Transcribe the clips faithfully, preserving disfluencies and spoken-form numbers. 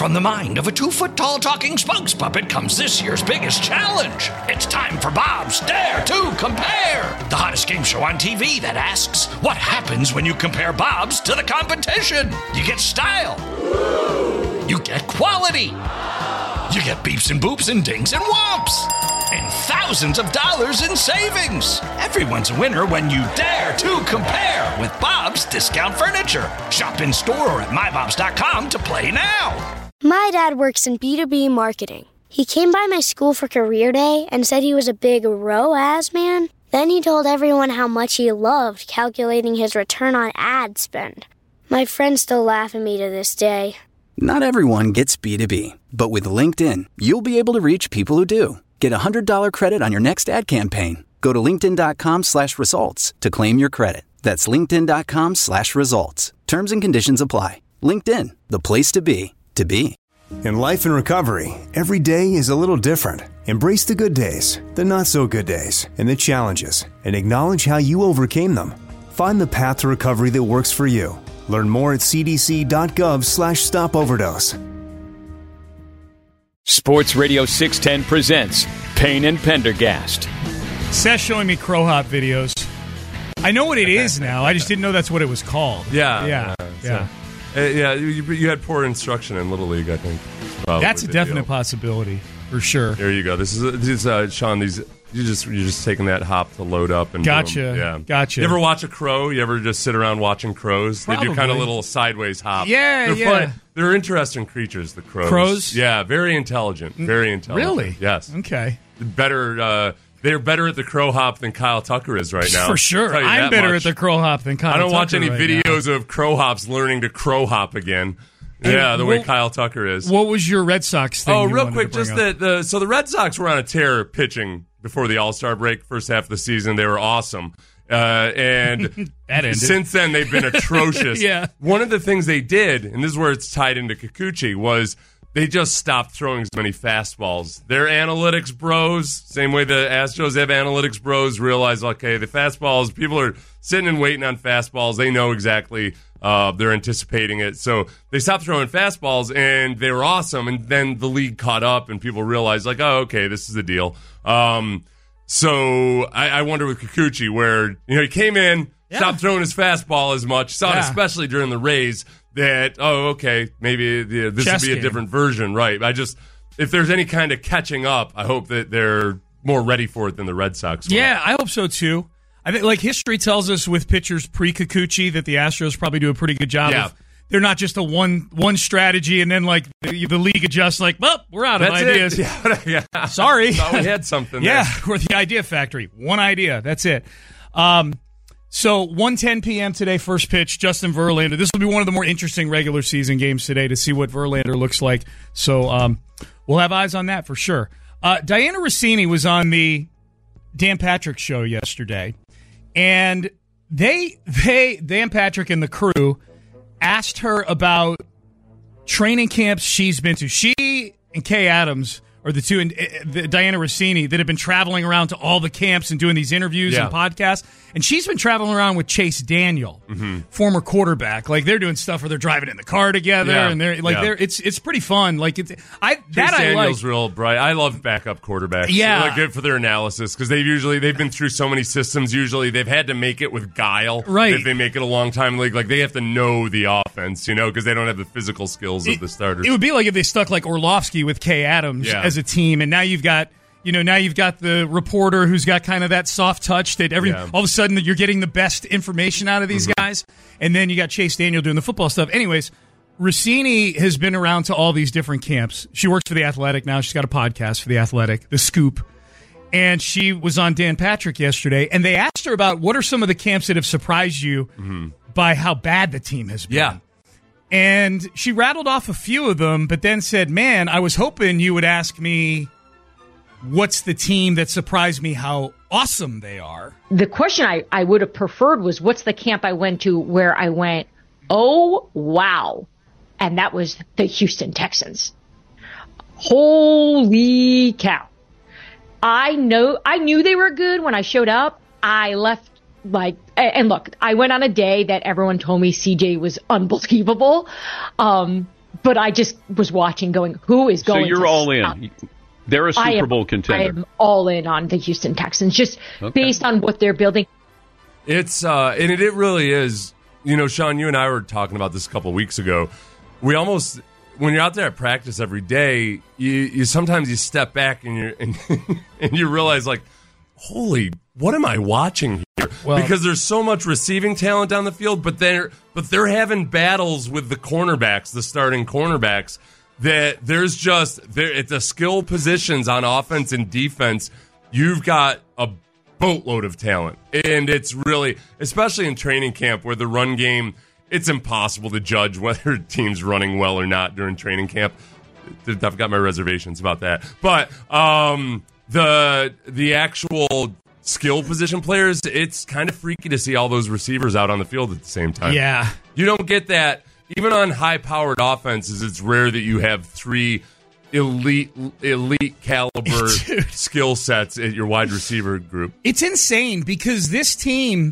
From the mind of a two-foot-tall talking spokes puppet comes this year's biggest challenge. It's time for Bob's Dare to Compare, the hottest game show on T V that asks, what happens when you compare Bob's to the competition? You get style. You get quality. You get beeps and boops and dings and whomps. And thousands of dollars in savings. Everyone's a winner when you dare to compare with Bob's Discount Furniture. Shop in store or at my bobs dot com to play now. My dad works in B two B marketing. He came by my school for career day and said he was a big R O A S man. Then he told everyone how much he loved calculating his return on ad spend. My friends still laugh at me to this day. Not everyone gets B two B, but with LinkedIn, you'll be able to reach people who do. Get a one hundred dollars credit on your next ad campaign. Go to linkedin.com slash results to claim your credit. That's linkedin.com slash results. Terms and conditions apply. LinkedIn, the place to be, to be. In life and recovery, every day is a little different. Embrace the good days, the not so good days, and the challenges, and acknowledge how you overcame them. Find the path to recovery that works for you. Learn more at cdc.gov slash stop overdose. Sports Radio six ten presents Payne and Pendergast. Seth's showing me Crow Hop videos. I know what it is now. I just didn't know that's what it was called. Yeah. Yeah. Yeah. yeah. So, uh, yeah you, you had poor instruction in Little League, I think. That's a definite deal. Possibility, for sure. There you go. This is, this is uh, Sean, these... You just you're just taking that hop to load up and gotcha. Boom. Yeah, gotcha. You ever watch a crow? You ever just sit around watching crows? Probably. They do kind of little sideways hop. Yeah, They're yeah. Fun. They're interesting creatures. The crows. Crows. Yeah, very intelligent. Very intelligent. Really? Yes. Okay. Better. Uh, they're better at the crow hop than Kyle Tucker is right now. For sure. I'm better much. at the crow hop than Kyle Tucker. I don't watch any right videos now. of crow hops learning to crow hop again. Yeah, and the what, way Kyle Tucker is. What was your Red Sox thing? Oh, you real quick, just up? that. The, so the Red Sox were on a tear pitching before the All-Star break, first half of the season. They were awesome. Uh, and since then, they've been atrocious. Yeah. One of the things they did, and this is where it's tied into Kikuchi, was they just stopped throwing as many fastballs. Their analytics bros, same way the Astros have analytics bros, realize, okay, the fastballs, people are sitting and waiting on fastballs. They know exactly. Uh, they're anticipating it. So they stopped throwing fastballs, and they were awesome. And then the league caught up, and people realized, like, oh, okay, this is the deal. Um, so I, I wonder with Kikuchi, where you know he came in, yeah. stopped throwing his fastball as much, saw yeah. it especially during the Rays, that, oh, okay, maybe the, this Chess would be game. a different version. Right. I just, if there's any kind of catching up, I hope that they're more ready for it than the Red Sox were. Yeah, I hope so, too. I think, like, history tells us with pitchers pre-Kikuchi that the Astros probably do a pretty good job yeah. of they're not just a one one strategy and then, like, the, the league adjusts, like, well, we're out of That's ideas. Yeah. yeah. Sorry. Thought we had something Yeah, there. we're the idea factory. One idea. That's it. Um, so, one ten p.m. today, first pitch, Justin Verlander. This will be one of the more interesting regular season games today to see what Verlander looks like. So, um, we'll have eyes on that for sure. Uh, Diana Rossini was on the Dan Patrick show yesterday. And they, they, Dan Patrick and the crew asked her about training camps she's been to. She and Kay Adams are the two, and uh, the, Diana Rossini, that have been traveling around to all the camps and doing these interviews yeah. and podcasts. And she's been traveling around with Chase Daniel, mm-hmm. former quarterback. Like, they're doing stuff where they're driving in the car together, yeah. and they're like, yeah. they're it's it's pretty fun. Like, it's I Chase that I Daniel's like. real bright. I love backup quarterbacks. Yeah, they're good for their analysis because they've usually they've been through so many systems. Usually, they've had to make it with guile. Right, if they make it a long time league, like they have to know the offense, you know, because they don't have the physical skills it, of the starters. It would be like if they stuck like Orlovsky with Kay Adams yeah. as a team, and now you've got. You know, now you've got the reporter who's got kind of that soft touch that every yeah. all of a sudden you're getting the best information out of these mm-hmm. guys. And then you got Chase Daniel doing the football stuff. Anyways, Rossini has been around to all these different camps. She works for The Athletic now. She's got a podcast for The Athletic, The Scoop. And she was on Dan Patrick yesterday, and they asked her about what are some of the camps that have surprised you mm-hmm. by how bad the team has been. Yeah. And she rattled off a few of them, but then said, man, I was hoping you would ask me what's the team that surprised me how awesome they are? The question I, I would have preferred was what's the camp I went to where I went, oh, wow. And that was the Houston Texans. Holy cow. I know, I knew they were good when I showed up. I left like, and look, I went on a day that everyone told me C J was unbelievable. Um, but I just was watching going, who is going So you're to all stop? in. They're a Super I am, Bowl contender. I am all in on the Houston Texans, just Okay. based on what they're building. It's uh, and it, it really is. You know, Sean, you and I were talking about this a couple of weeks ago. We almost, when you're out there at practice every day, you, you sometimes you step back and you and, and you realize, like, holy, what am I watching here? Well, because there's so much receiving talent down the field, but they're but they're having battles with the cornerbacks, the starting cornerbacks. That there's just there it's a skill positions on offense and defense. You've got a boatload of talent, and it's really, especially in training camp where the run game, it's impossible to judge whether a team's running well or not during training camp. I've got my reservations about that, but um, the the actual skill position players, it's kind of freaky to see all those receivers out on the field at the same time. Yeah, you don't get that. Even on high-powered offenses, it's rare that you have three elite, elite caliber skill sets at your wide receiver group. It's insane because this team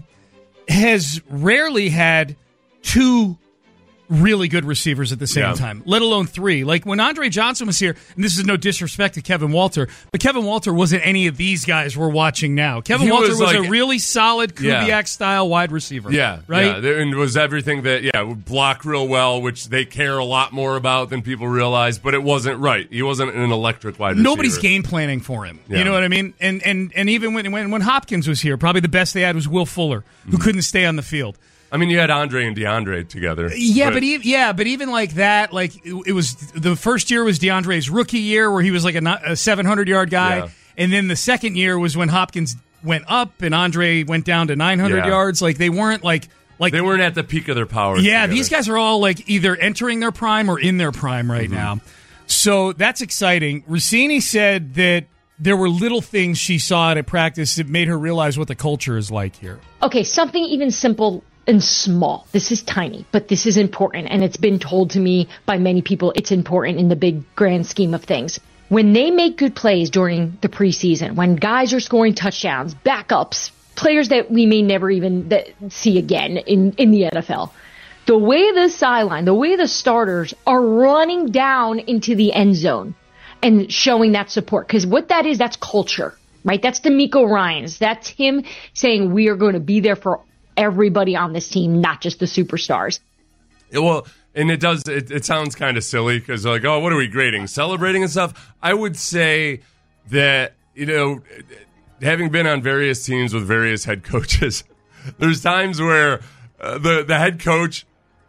has rarely had two really good receivers at the same Yeah. time, let alone three. Like when Andre Johnson was here, and this is no disrespect to Kevin Walter, but Kevin Walter wasn't any of these guys we're watching now. Kevin He Walter was was, like- a really solid Yeah. Kubiak-style wide receiver. Yeah, right? Yeah, there- and it was everything that, yeah, would block real well, which they care a lot more about than people realize, but it wasn't right. He wasn't an electric wide receiver. Nobody's game planning for him. Yeah. You know what I mean? And and and even when, when when Hopkins was here, probably the best they had was Will Fuller, who Mm-hmm. couldn't stay on the field. I mean, you had Andre and DeAndre together. Yeah, but, even, yeah, but even like that, like it, it was the first year was DeAndre's rookie year where he was like a, a seven hundred yard guy, Yeah. and then the second year was when Hopkins went up and Andre went down to nine hundred Yeah. yards. Like they weren't like like they weren't at the peak of their powers. yeah, together. these guys are all like either entering their prime or in their prime right Mm-hmm. now. So that's exciting. Rossini said that there were little things she saw at practice that made her realize what the culture is like here. Okay, something even simple and small. This is tiny, but this is important, and it's been told to me by many people it's important in the big grand scheme of things. When they make good plays during the preseason, when guys are scoring touchdowns, backups, players that we may never even that, see again in, in the N F L, the way the sideline, the way the starters are running down into the end zone and showing that support, because what that is, that's culture, right? That's DeMeco Ryans. That's him saying we are going to be there for everybody on this team, not just the superstars. Yeah, well, and it does, it, it sounds kind of silly because, like, oh, what are we grading? Celebrating and stuff? I would say that, you know, having been on various teams with various head coaches, there's times where uh, the, the head coach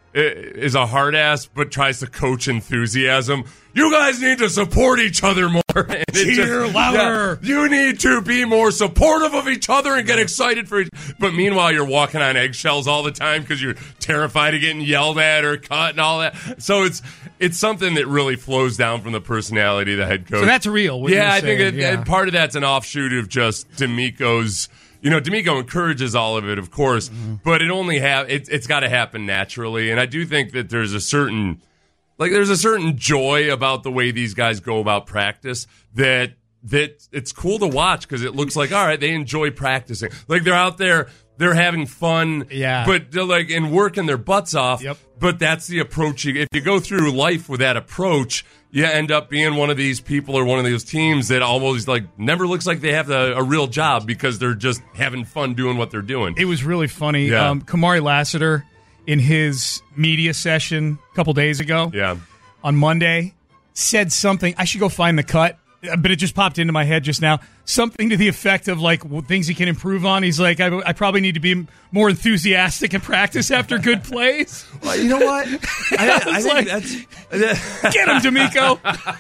is a hard ass but tries to coach enthusiasm. You guys need to support each other more. And it Cheer just- louder. yeah, you need to be more supportive of each other and get excited for each. But meanwhile, you're walking on eggshells all the time because you're terrified of getting yelled at or cut and all that. So it's it's something that really flows down from the personality of the head coach. So that's real. what Yeah, you're I think saying, it, yeah. and part of that's an offshoot of just DeMeco's. You know, DeMeco encourages all of it, of course, Mm-hmm. but it only have it, it's got to happen naturally. And I do think that there's a certain, like, there's a certain joy about the way these guys go about practice that that it's cool to watch because it looks like, all right, they enjoy practicing. Like they're out there, they're having fun, Yeah. but they're like and working their butts off. Yep. But that's the approach. You, if you go through life with that approach, you end up being one of these people or one of those teams that almost like never looks like they have a, a real job because they're just having fun doing what they're doing. It was really funny. Yeah. Um, Kamari Lassiter, in his media session a couple days ago, Yeah. on Monday, said something. I should go find the cut, but it just popped into my head just now. Something to the effect of like w- things he can improve on. He's like, I, I probably need to be more enthusiastic in practice after good plays. Well, you know what? I, I was think like, that's Get him, D'Amico.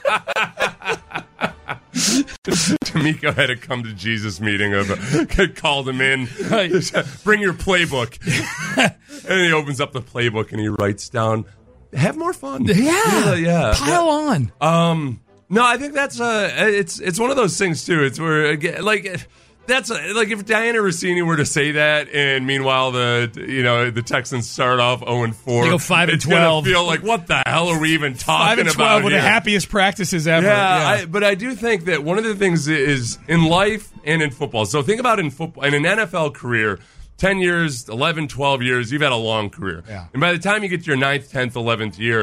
D'Amico had a come to Jesus meeting of uh, called him in. Bring your playbook, and he opens up the playbook and he writes down, "Have more fun." Yeah, yeah, yeah. Pile on. Um, no, I think that's uh, it's it's one of those things too. It's where again, like that's uh, like if Diana Rossini were to say that, and meanwhile the you know the Texans start off zero and four, They go five and it's gonna twelve. feel like what the hell are we even talking Five and about twelve with here? the happiest practices ever. Yeah, Yeah. I, but I do think that one of the things is in life and in football. So think about in football, in an N F L career, ten years, eleven, twelve years, you've had a long career. Yeah. And by the time you get to your ninth, tenth, eleventh year,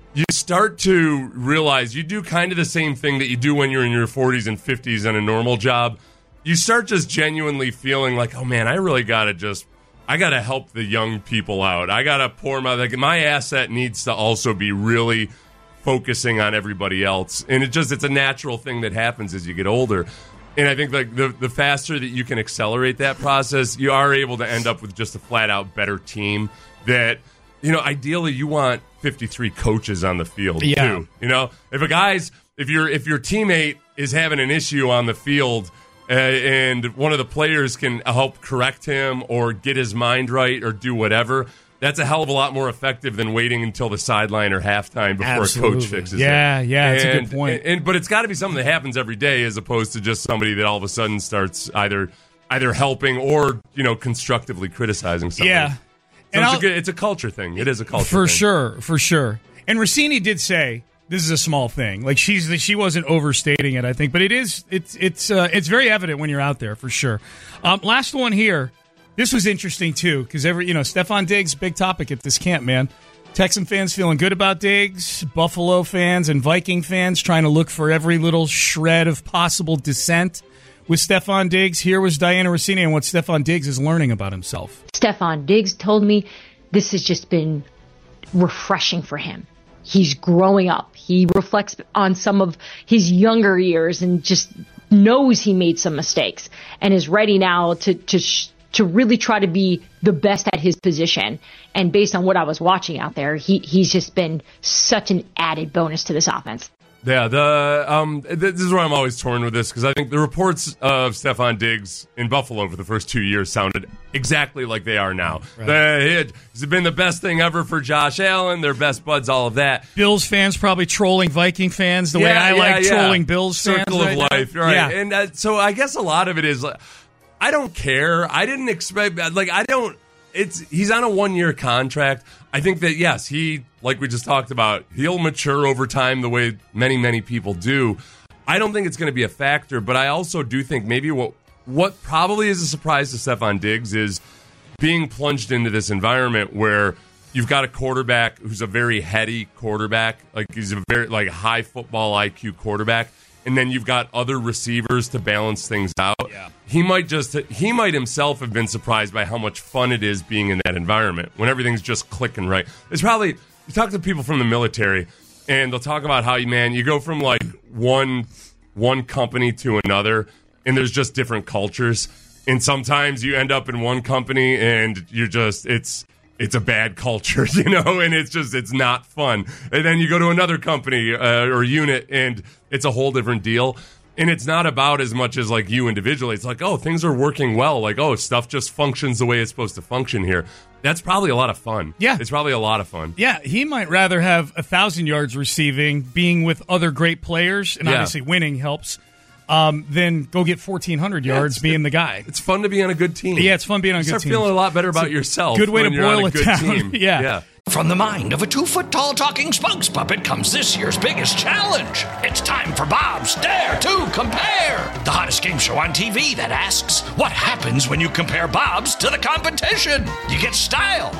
you start to realize you do kind of the same thing that you do when you're in your forties and fifties in a normal job. You start just genuinely feeling like, oh man, I really got to just, I got to help the young people out. I got to pour my, like, my asset needs to also be really focusing on everybody else. And it just, it's a natural thing that happens as you get older. And I think like the, the faster that you can accelerate that process, you are able to end up with just a flat out better team that, you know, ideally you want fifty-three coaches on the field yeah. too. You know, if a guy's, if your if your teammate is having an issue on the field, Uh, and one of the players can help correct him or get his mind right or do whatever, that's a hell of a lot more effective than waiting until the sideline or halftime before Absolutely. a coach fixes yeah, it. Yeah, yeah, that's and, a good point. And, and, but it's got to be something that happens every day as opposed to just somebody that all of a sudden starts either either helping or, you know, constructively criticizing somebody. Yeah. So and it's, a good, it's a culture thing. It is a culture for thing. sure, for sure. And Rossini did say, this is a small thing. Like she's she wasn't overstating it, I think, but it is it's it's uh, it's very evident when you're out there for sure. Um, last one here. This was interesting too because every you know Stefon Diggs, big topic at this camp, man. Texan fans feeling good about Diggs. Buffalo fans and Viking fans trying to look for every little shred of possible dissent with Stefon Diggs. Here was Diana Rossini and what Stefon Diggs is learning about himself. Stefon Diggs told me this has just been refreshing for him. He's growing up. He reflects on some of his younger years and just knows he made some mistakes and is ready now to to sh- to really try to be the best at his position. And based on what I was watching out there, he he's just been such an added bonus to this offense. Yeah, the um, this is where I'm always torn with this because I think the reports of Stefon Diggs in Buffalo for the first two years sounded exactly like they are now. Right. The, it's been the best thing ever for Josh Allen, their best buds, all of that. Bills fans probably trolling Viking fans the yeah, way I yeah, like yeah. trolling Bills fans. Circle right of now. life, right? Yeah. And uh, so I guess a lot of it is, I don't care. I didn't expect, like, I don't. It's he's on a one-year contract. I think that, yes, he, like we just talked about, he'll mature over time the way many, many people do. I don't think it's going to be a factor, but I also do think maybe what what probably is a surprise to Stefon Diggs is being plunged into this environment where you've got a quarterback who's a very heady quarterback, like he's a very like high football I Q quarterback, and then you've got other receivers to balance things out. Yeah. He might just he might himself have been surprised by how much fun it is being in that environment when everything's just clicking right. It's probably you talk to people from the military and they'll talk about how you man you go from like one one company to another and there's just different cultures, and sometimes you end up in one company and you're just it's it's a bad culture, you know, and it's just it's not fun. And then you go to another company uh, or unit and it's a whole different deal. And it's not about as much as like you individually. It's like, oh, things are working well. Like, oh, stuff just functions the way it's supposed to function here. That's probably a lot of fun. Yeah. It's probably a lot of fun. Yeah, he might rather have a thousand yards receiving, being with other great players, and Yeah. obviously winning helps, um, than go get fourteen hundred yards Yeah, being the guy. It's fun to be on a good team. Yeah, it's fun being on you good start teams. feeling a lot better about yourself. good way when to you're on boil a it good down. Team. Yeah. yeah. From the mind of a two-foot-tall talking spokes puppet comes this year's biggest challenge. It's time for Bob's Dare to Compare, the hottest game show on T V that asks, what happens when you compare Bob's to the competition? You get style.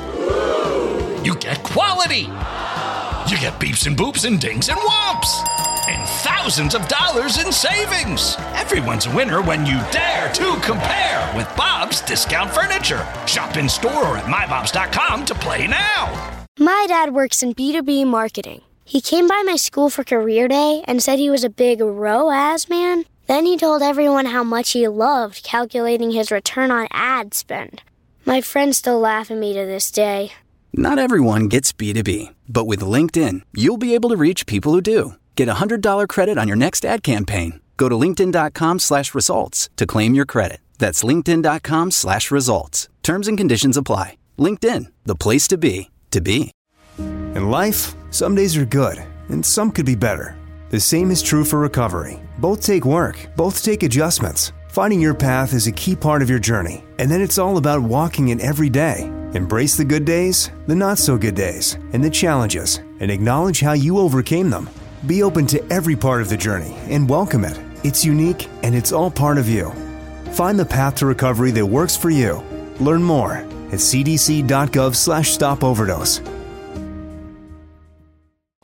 You get quality. You get beeps and boops and dings and whomps. And thousands of dollars in savings. Everyone's a winner when you dare to compare with Bob's Discount Furniture. Shop in store or at my bobs dot com to play now. My dad works in B two B marketing. He came by my school for career day and said he was a big R O A S man. Then he told everyone how much he loved calculating his return on ad spend. My friends still laugh at me to this day. Not everyone gets B two B, but with LinkedIn, you'll be able to reach people who do. Get a one hundred dollars credit on your next ad campaign. Go to linkedin.com slash results to claim your credit. That's linkedin.com slash results. Terms and conditions apply. LinkedIn, the place to be, to be. In life, some days are good, and some could be better. The same is true for recovery. Both take work, both take adjustments. Finding your path is a key part of your journey, and then it's all about walking it every day. Embrace the good days, the not-so-good days, and the challenges, and acknowledge how you overcame them. Be open to every part of the journey and welcome it. It's unique, and it's all part of you. Find the path to recovery that works for you. Learn more at cdc.gov slash stop overdose.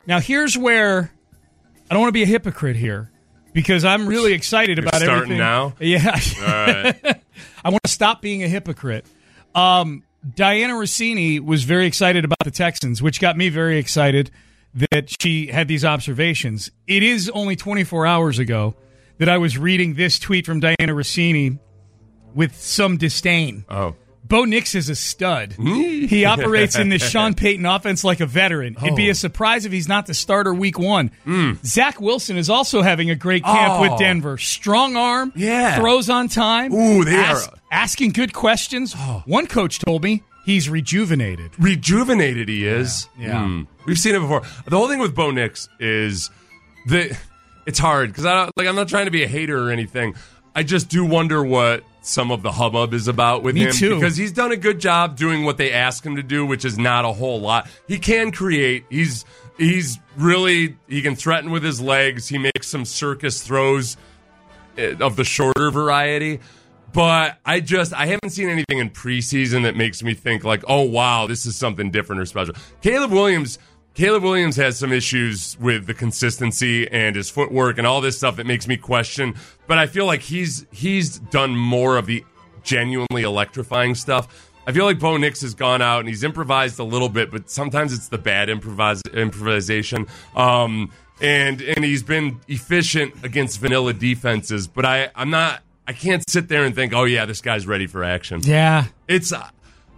Now, here's where I don't want to be a hypocrite here because I'm really excited You're about starting everything. now? Yeah. All right. I want to stop being a hypocrite. Um, Diana Rossini was very excited about the Texans, which got me very excited that she had these observations. It is only twenty-four hours ago that I was reading this tweet from Diana Rossini with some disdain. Oh. Bo Nix is a stud. He operates in the Sean Payton offense like a veteran. It'd be a surprise if he's not the starter week one. Mm. Zach Wilson is also having a great camp Oh. with Denver. Strong arm, Yeah. throws on time, Ooh, they ask- are- asking good questions. One coach told me he's rejuvenated. Rejuvenated he is. Yeah. Yeah. Hmm. We've seen it before. The whole thing with Bo Nix is that it's hard because I don't, like I'm not trying to be a hater or anything. I just do wonder what some of the hubbub is about with Me him too. because he's done a good job doing what they ask him to do, which is not a whole lot. He can create. He's he's really he can threaten with his legs. He makes some circus throws eh, of the shorter variety. But I just, I haven't seen anything in preseason that makes me think like, oh, wow, this is something different or special. Caleb Williams, Caleb Williams has some issues with the consistency and his footwork and all this stuff that makes me question. But I feel like he's he's done more of the genuinely electrifying stuff. I feel like Bo Nix has gone out and he's improvised a little bit, but sometimes it's the bad improvise, improvisation. Um, and and he's been efficient against vanilla defenses. But I, I'm not... I can't sit there and think, oh, yeah, this guy's ready for action. Yeah. It's uh,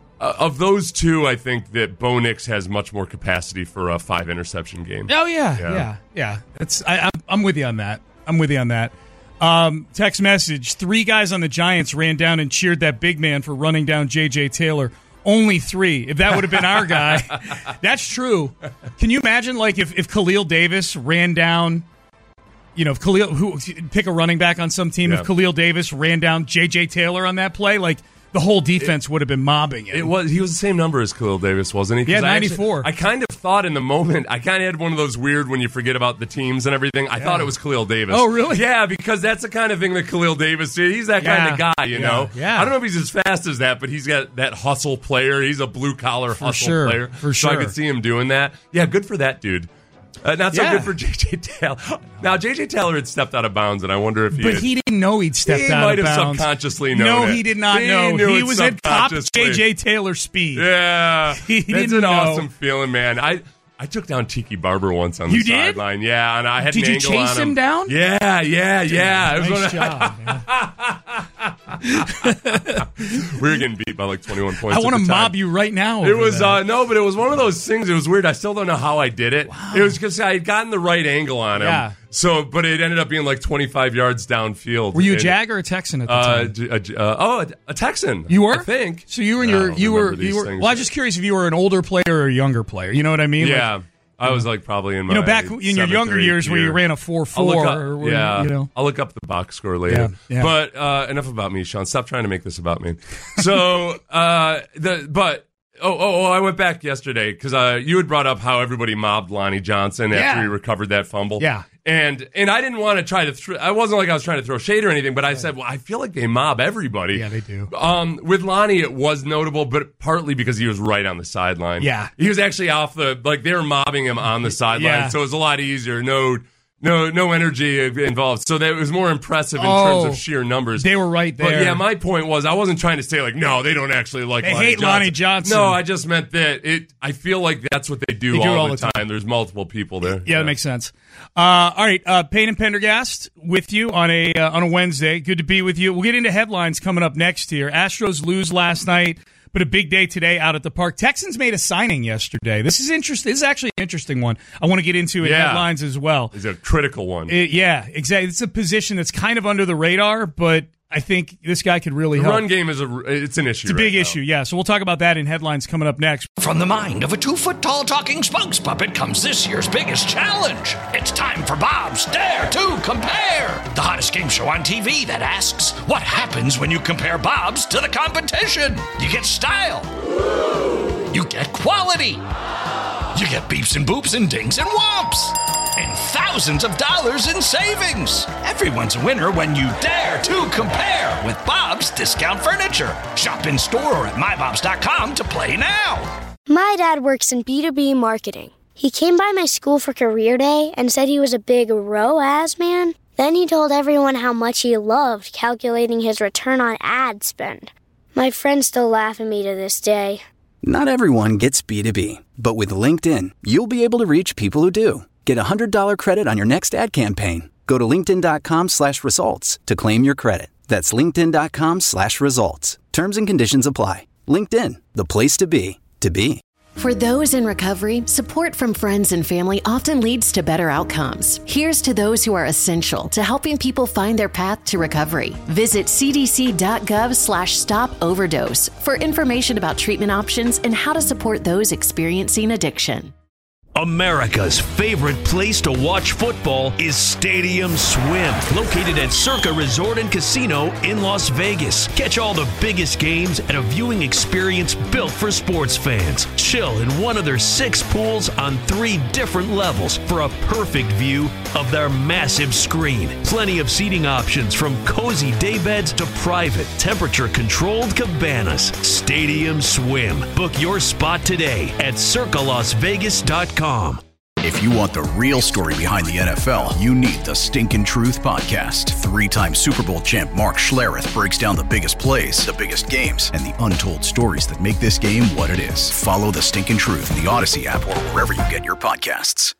of those two, I think that Bo Nix has much more capacity for a five-interception game. Oh, yeah, Yeah. yeah, yeah. It's, I, I'm, I'm with you on that. I'm with you on that. Um, text message, three guys on the Giants ran down and cheered that big man for running down J J. Taylor. Only three. If that would have been our guy. That's true. Can you imagine, like, if, if Khalil Davis ran down... You know, if Khalil, who pick a running back on some team, Yeah. if Khalil Davis ran down J J. Taylor on that play, like the whole defense would have been mobbing it. It was he was the same number as Khalil Davis, wasn't he? 'Cause Yeah, I actually- ninety-four. I kind of thought in the moment, I kind of had one of those weird when you forget about the teams and everything. I thought it was Khalil Davis. Oh, really? Yeah, because that's the kind of thing that Khalil Davis is. He's that kind Yeah. of guy, you Yeah. know? Yeah. I don't know if he's as fast as that, but he's got that hustle player. He's a blue-collar hustle sure. player. For So I sure. could see him doing that. Yeah, good for that dude. Uh, not so Yeah. good for J J. Taylor. Now, J J. Taylor had stepped out of bounds, and I wonder if he But had, he didn't know he'd stepped He out might of have bounds. subconsciously known No, it. he did not He know. knew He it was at top subconsciously. J J. Taylor speed. Yeah, He that's didn't an know. awesome feeling, man. I I took down Tiki Barber once on the You did? sideline. Yeah, and I had Did an you angle chase on him. him down? Yeah, yeah, yeah. It was one Nice of- job, man. we were getting beat by like twenty-one points. I want at to the time. mob you right now. It over was that. uh, no, but it was one of those things. It was weird. I still don't know how I did it. It was because I had gotten the right angle on him. Yeah. So, but it ended up being like twenty-five yards downfield. Were you a And, Jag or a Texan at the Uh, time? d- a j- uh, oh, a, a Texan. You were? I think. So you were in I your don't you were remember these you were. things. Well, I was just curious if you were an older player or a younger player. You know what I mean? Like, Yeah. I was like probably in my you know, back in your seventh younger or eighth years where you year. ran a four I'll look four, up- or where, yeah, you know. I'll look up the box score later. Yeah, yeah. But uh, enough about me, Sean. Stop trying to make this about me. So, uh, the but oh oh, oh I went back yesterday because uh, you had brought up how everybody mobbed Lonnie Johnson after Yeah. he recovered that fumble. Yeah. And and I didn't want to try to. Th- I wasn't like I was trying to throw shade or anything, but I said, well, I feel like they mob everybody. Yeah, they do. Um, with Lonnie, it was notable, but partly because he was right on the sideline. Yeah. he was actually off the like they were mobbing him on the sideline, Yeah. so it was a lot easier. No, no, no energy involved. So that was more impressive in Oh, terms of sheer numbers. They were right there. But yeah, my point was I wasn't trying to say like no, they don't actually like. They Lonnie hate Johnson. Lonnie Johnson. No, I just meant that it. I feel like that's what they do, They do all, all the the time. time. There's multiple people there. Yeah, that makes sense. Uh, all right, uh, Payne and Pendergast with you on a uh, on a Wednesday. Good to be with you. We'll get into headlines coming up next here. Astros lose last night, but a big day today out at the park. Texans made a signing yesterday. This is interesting. This is actually an interesting one. I want to get into in Yeah. headlines as well. It's a critical one. It, yeah, exactly. It's a position that's kind of under the radar, but I think this guy could really the help. run game is a. It's an issue. It's a big right now. issue, yeah. So we'll talk about that in headlines coming up next. From the mind of a two-foot-tall talking spokes puppet comes this year's biggest challenge. It's time for Bob's Dare to Compare, the hottest game show on T V that asks, what happens when you compare Bob's to the competition? You get style. You get quality. You get beeps and boops and dings and whomps. And thousands of dollars in savings. Everyone's a winner when you dare to compare with Bob's Discount Furniture. Shop in store or at my bobs dot com to play now. My dad works in B two B marketing. He came by my school for career day and said he was a big R O A S man. Then he told everyone how much he loved calculating his return on ad spend. My friends still laugh at me to this day. Not everyone gets B two B, but with LinkedIn, you'll be able to reach people who do. Get a one hundred dollars credit on your next ad campaign. Go to linkedin.com slash results to claim your credit. That's linkedin.com slash results. Terms and conditions apply. LinkedIn, the place to be, to be. For those in recovery, support from friends and family often leads to better outcomes. Here's to those who are essential to helping people find their path to recovery. Visit cdc.gov slash stop overdose for information about treatment options and how to support those experiencing addiction. America's favorite place to watch football is Stadium Swim, located at Circa Resort and Casino in Las Vegas. Catch all the biggest games at a viewing experience built for sports fans. Chill in one of their six pools on three different levels for a perfect view of their massive screen. Plenty of seating options from cozy daybeds to private, temperature-controlled cabanas. Stadium Swim. Book your spot today at circa las vegas dot com. If you want the real story behind the N F L, you need the Stinkin' Truth Podcast. Three-time Super Bowl champ Mark Schlereth breaks down the biggest plays, the biggest games, and the untold stories that make this game what it is. Follow the Stinkin' Truth in the Odyssey app or wherever you get your podcasts.